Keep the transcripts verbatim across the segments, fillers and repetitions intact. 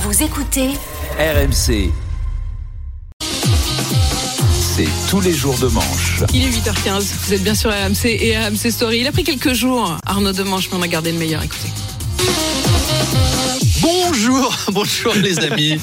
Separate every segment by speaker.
Speaker 1: Vous écoutez
Speaker 2: R M C. C'est tous les jours de manche.
Speaker 3: Il est huit heures quinze, vous êtes bien sur R M C et R M C Story. Il a pris quelques jours, Arnaud Demanche, mais on a gardé le meilleur, écoutez.
Speaker 4: Bonjour, bonjour les amis.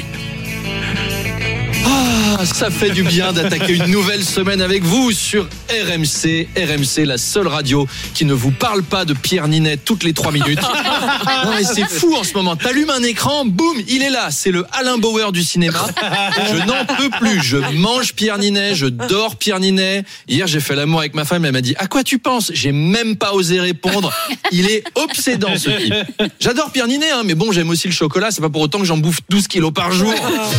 Speaker 4: Ah, ça fait du bien d'attaquer une nouvelle semaine avec vous sur R M C. R M C, la seule radio qui ne vous parle pas de Pierre Ninet toutes les trois minutes. Non, mais c'est fou en ce moment. T'allumes un écran, boum, il est là. C'est le Alain Bauer du cinéma. Je n'en peux plus. Je mange Pierre Ninet, je dors Pierre Ninet. Hier, j'ai fait l'amour avec ma femme. Elle m'a dit: à quoi tu penses? J'ai même pas osé répondre. Il est obsédant, ce type. J'adore Pierre Ninet, hein, mais bon, j'aime aussi le chocolat. C'est pas pour autant que j'en bouffe douze kilos par jour.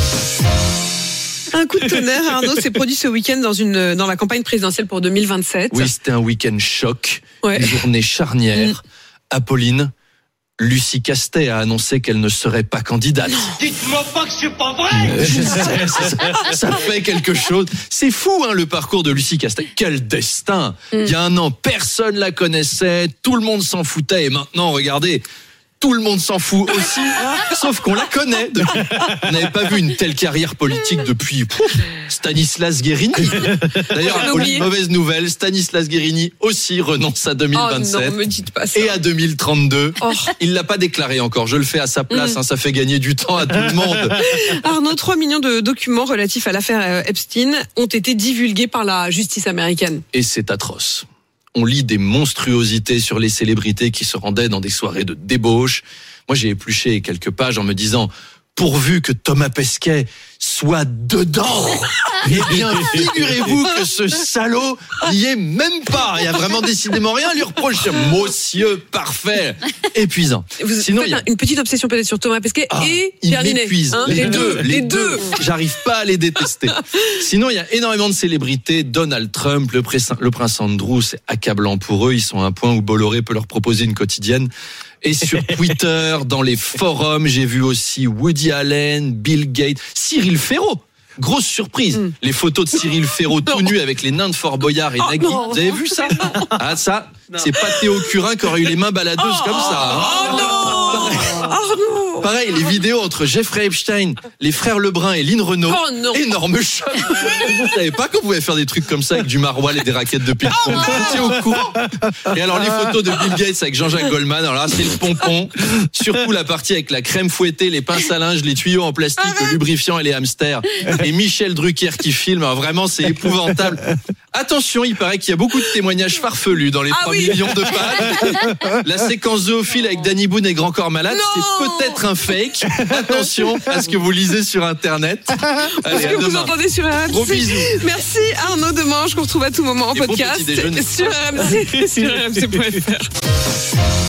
Speaker 3: Un coup de tonnerre, Arnaud, s'est produit ce week-end dans, une, dans la campagne présidentielle pour deux mille vingt-sept.
Speaker 4: Oui, c'était un week-end choc,
Speaker 3: ouais.
Speaker 4: Une journée charnière. Mmh. Apolline, Lucie Castet a annoncé qu'elle ne serait pas candidate.
Speaker 5: Dites-moi pas que c'est pas vrai.
Speaker 4: Je sais, ça, ça fait quelque chose. C'est fou, hein, le parcours de Lucie Castet. Quel destin. Mmh. Il y a un an, personne la connaissait, tout le monde s'en foutait, et maintenant, regardez, tout le monde s'en fout aussi, sauf qu'on la connaît. On n'avait pas vu une telle carrière politique depuis pouf, Stanislas Guérini. D'ailleurs, Apolline, mauvaise nouvelle, Stanislas Guérini aussi renonce à deux mille vingt-sept.
Speaker 3: Oh non, me dites pas ça.
Speaker 4: Et à deux mille trente-deux.
Speaker 3: Oh. Il
Speaker 4: l'a pas déclaré encore. Je le fais à sa place. Mmh. Hein, ça fait gagner du temps à tout le monde.
Speaker 3: Arnaud, trois millions de documents relatifs à l'affaire Epstein ont été divulgués par la justice américaine.
Speaker 4: Et c'est atroce. On lit des monstruosités sur les célébrités qui se rendaient dans des soirées de débauche. Moi, j'ai épluché quelques pages en me disant: pourvu que Thomas Pesquet soit dedans. Eh bien, figurez-vous que ce salaud n'y est même pas. Il n'y a vraiment décidément rien à lui reprocher. Monsieur parfait. Épuisant.
Speaker 3: Vous Sinon, faites a... une petite obsession peut-être sur Thomas Pesquet ah, et Pierre Ninet.
Speaker 4: Il m'épuise. Hein, les, les deux. Les deux. J'arrive pas à les détester. Sinon, il y a énormément de célébrités. Donald Trump, le prince, le prince Andrew, c'est accablant pour eux. Ils sont à un point où Bolloré peut leur proposer une quotidienne. Et sur Twitter, dans les forums, j'ai vu aussi Woody Allen, Bill Gates, Cyril Ferraud. Grosse surprise, mm. les photos de Cyril Ferraud tout nu avec les nains de Fort Boyard et oh, Nagui. Vous avez vu ça? Ah ça, non. C'est pas Théo Curin qui aurait eu les mains baladeuses oh, comme ça. Hein.
Speaker 3: Oh non, Arnaud.
Speaker 4: Pareil, les vidéos entre Jeffrey Epstein, les frères Lebrun et Lynn Renaud. Oh non. Énorme choc. Vous savez pas qu'on pouvait faire des trucs comme ça avec du maroilles et des raquettes de ping-pong. Vous étiez au courant? Et alors les photos de Bill Gates avec Jean-Jacques Goldman, alors là c'est le pompon. Surtout la partie avec la crème fouettée, les pinces à linge, les tuyaux en plastique, le lubrifiant et les hamsters. Et Michel Drucker qui filme, alors vraiment c'est épouvantable. Attention, il paraît qu'il y a beaucoup de témoignages farfelus dans les ah trois oui. millions de pages. La séquence zoophile avec Danny Boone et Grand Corps Malade, non. c'est peut-être un fake. Attention à ce que vous lisez sur Internet.
Speaker 3: Allez, ce que vous entendez sur R M C.
Speaker 4: Gros bisous.
Speaker 3: Merci Arnaud Demanche, qu'on retrouve à tout moment en et podcast bon sur R M C, sur R M C point F R.